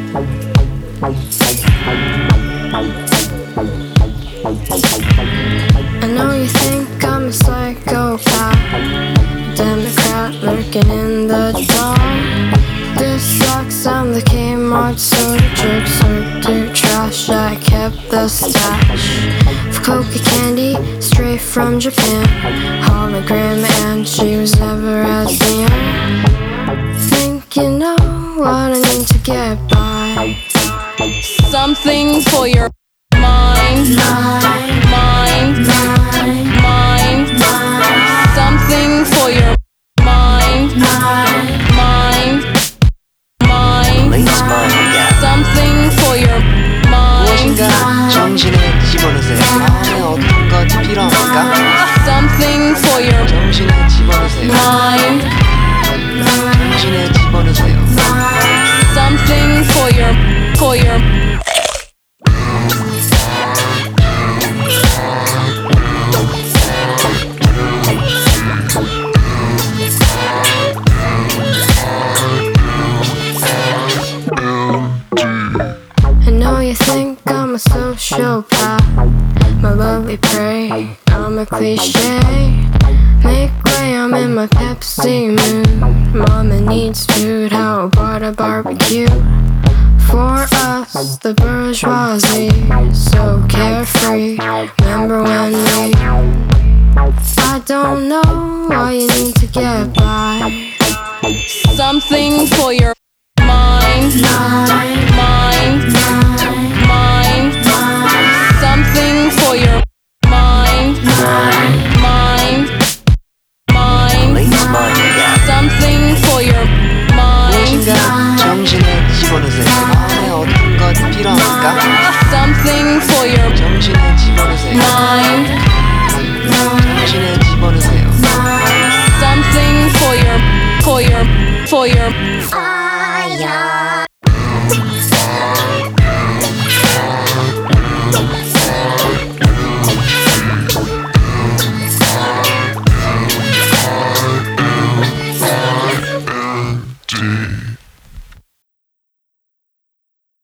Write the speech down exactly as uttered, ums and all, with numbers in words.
I know you think I'm a psychopath, Democrat lurking in the dark. This sucks, I'm the Kmart soda jerk, served to trash. I kept the stash of coca candy straight from Japan. Hologram, and she was never as near. Think you know what I need to get by. Something for your mind, mind, mind, mind, mind. Something for your mind, mind, mind, mind. Something for your mind. 무엇인가 정신에 집어넣으세요. 마음에 어떤 것이 필요합니까? Something for your 정신에 집어넣으세요. mind. 정신에 집어넣으세요. Something for your, for your. I know you think I'm a sociopath, my lovely prey, I'm a cliche. Make way, I'm in my Pepsi mood. Mama needs food, how about a barbecue? For us, the bourgeoisie, so carefree. Remember when we, I don't know why you need to get by. Something for your mind, mind, mind, mind. Something for your mind, mind, mind, mind. Something for your mind. 무엇인가 정신에 집어넣으세요. 마음에 어떤 것이 필요합니까? Something for your 정신에 집어넣으세요. mind. 정신에 집어넣으세요. Something for your, for your, for your. Fire.